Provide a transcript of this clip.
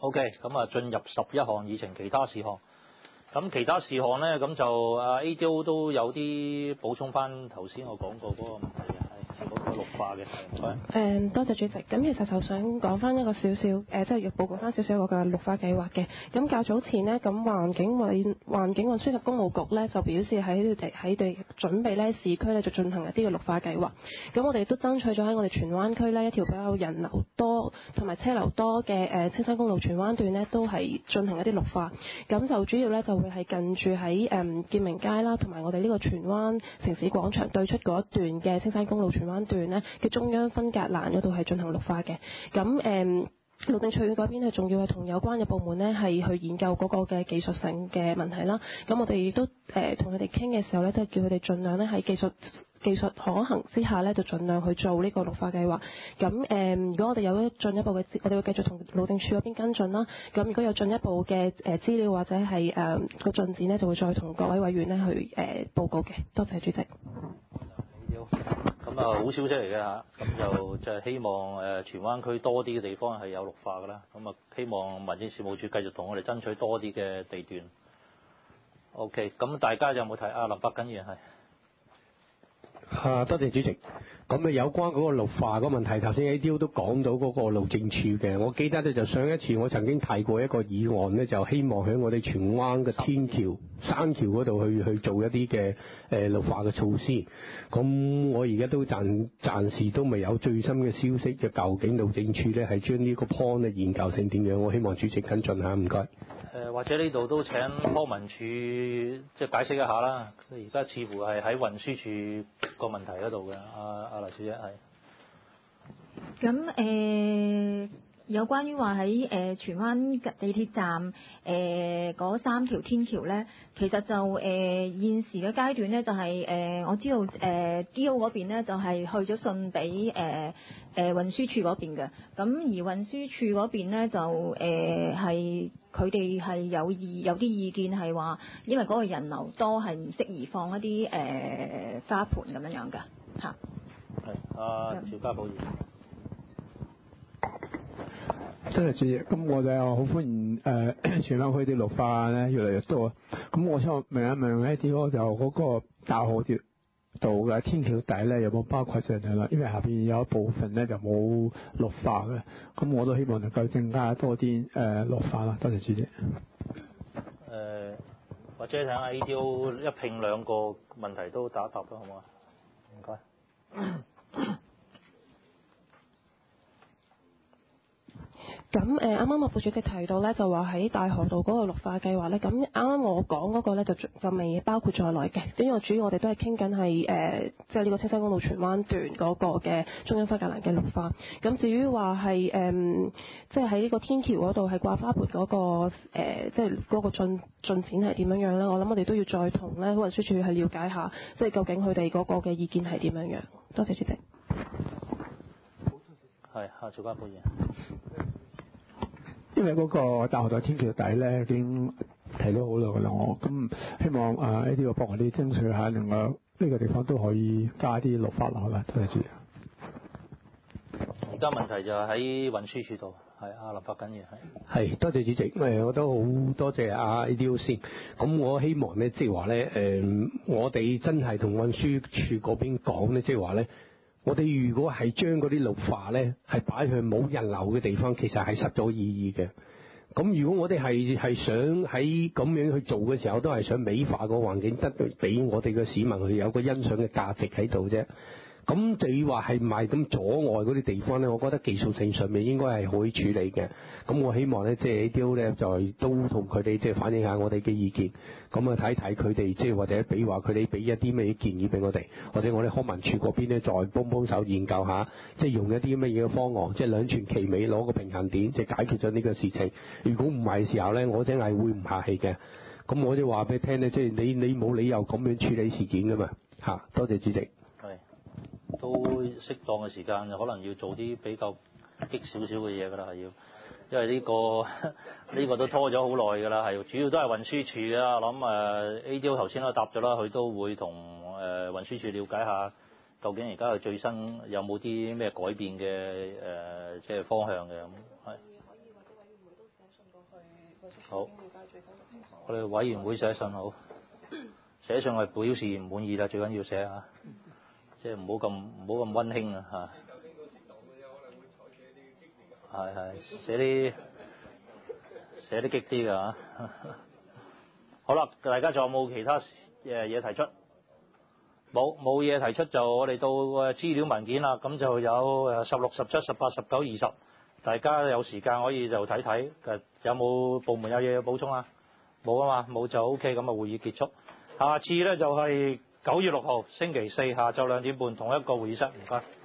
OK， 咁啊進入11項議程其他事項。咁其他事項咧，咁就ADO 都有啲補充翻頭先我講過嗰個問題嘅，係嗰個綠化嘅，唔該。 多謝主席。咁其實就想講翻一個少少即係要報告翻少少嗰個綠化計劃嘅。咁較早前呢，咁環境運輸及工務局咧就表示喺哋準備咧市區咧就進行一啲嘅綠化計劃。咁我哋都爭取咗喺我哋荃灣區呢一條比較人流多同埋車流多嘅青山公路荃灣段呢，都係進行一啲綠化。咁就主要咧就會係近住喺建明街啦，同埋我哋呢個荃灣城市廣場對出嗰一段嘅青山公路荃灣段呢嘅中央分隔欄嗰度係進行綠化嘅。咁路政署嗰邊係仲要係同有關嘅部門呢係去研究嗰個嘅技術性嘅問題啦。咁我哋亦都同佢哋傾嘅時候呢，都係叫佢哋盡量呢喺技術可行之下呢，就盡量去做呢個綠化計劃。咁如果我哋有進一步嘅，我哋會繼續同路政署嗰邊跟進啦。咁如果有進一步嘅資料或者係個進展呢，就會再同各位委員呢去報告嘅。多謝主席。 咁好消息嚟嘅嚇，咁就係希望荃灣區多啲嘅地方係有綠化㗎啦。咁希望民政事務處繼續同我哋爭取多啲嘅地段。OK， 咁大家有冇睇？林百錦議員係。 多謝主席。咁有關嗰個綠化嗰個問題，頭先 ADO 都講到嗰個路政處嘅。我記得咧就上一次我曾經提過一個議案咧，就希望喺我哋荃灣嘅天橋、山橋嗰度去做一啲嘅綠化嘅措施。咁我而家都暫時都未有最新嘅消息，就究竟路政處咧係將呢個 point 咧研究成點樣？我希望主席跟進下，唔該。 或者呢度都請康文署即係解釋一下啦。而家似乎係喺運輸署個問題嗰度嘅。阿黎小姐係。 咁有關於話喺荃灣地鐵站嗰3條天橋咧，其實就現時嘅階段咧就係我知道DO 嗰邊咧就係去咗信俾運輸署嗰邊嘅。咁而運輸署嗰邊咧就係佢哋係有啲意見係話，因為嗰個人流多係唔適宜放一啲花盆咁樣嘅嚇。 係邵家寶議員。 真係主席，咁我哋又好歡迎荃灣區啲綠化咧越嚟越多。咁我想問一問呢啲就嗰個大河道嘅天橋底咧有冇包括上嚟啦？因為下邊有一部分咧就冇綠化嘅，咁我都希望能夠增加多啲綠化啦。多謝主席。 或者睇下 ADO 一併兩個問題都答一答啦，好唔好啊？唔該。 咁啱啱我副主席提到咧，就話喺大河道嗰個綠化計劃咧，咁啱啱我講嗰個咧就未包括在內嘅，因為主要我哋都係傾緊係即係呢個青山公路荃灣段嗰個嘅中央分隔欄嘅綠化。咁至於話係即係喺呢個天橋嗰度係掛花盆嗰個即係嗰個進展係點樣樣咧？我諗我哋都要再同咧運輸署係了解下，即係究竟佢哋嗰個嘅意見係點樣樣。多謝主席。 係邵家寶議員。 因為嗰個大河道天橋底咧已經提咗好耐㗎啦，我咁希望呢啲個幫我哋爭取下，另外呢個地方都可以加啲綠化落啦。多謝主席。 而家問題就係喺運輸署度，係林百錦議員係。 多謝主席。我都好多謝ADO 先。咁我希望咧，即係話咧，我哋真係同運輸署嗰邊講咧，即係話咧。我哋如果係將嗰啲綠化咧係擺去冇人流嘅地方，其實係失咗意義嘅。咁如果我哋係想喺咁樣去做嘅時候，都係想美化個環境，得俾我哋嘅市民去有個欣賞嘅價值喺度啫。咁至於話係唔係咁阻礙嗰啲地方咧，我覺得技術性上面應該係可以處理嘅。咁我希望咧，即係 ADO 咧就都同佢哋即係反映下我哋嘅意見。咁睇睇佢哋即係或者比如話佢哋俾一啲咩建議俾我哋，或者我哋康文署嗰邊咧再幫手研究下，即係用一啲乜嘢嘅方案，即係兩全其美攞個平衡點，即係解決咗呢個事情。如果唔係嘅時候咧，我真係會唔客氣嘅。咁我就話俾你聽咧，即係你冇理由咁樣處理事件噶嘛嚇。多謝主席。 都適當嘅時間，可能要做啲比較激少少嘅嘢㗎啦，係要，因為呢個都拖咗好耐㗎啦，係主要都係運輸署嘅。我諗ADO 頭先都答咗啦，佢都會同運輸署了解下，究竟而家嘅最新有冇啲咩改變嘅即係方向嘅咁係。 好，我哋委員會寫信好，寫上去表示唔滿意啦，最緊要寫嚇，即係唔好咁溫馨啊嚇。係寫啲激啲㗎嚇。好啦，大家仲有冇其他嘢提出？冇嘢提出就我哋到資料文件啦，咁就有16、17、18、19、20，大家有時間可以就睇睇。有冇部門有嘢要補充啊？冇啊嘛，冇就 OK，咁啊會議結束。下次咧就係9月6號星期四下晝2點半同一個會議室，唔該。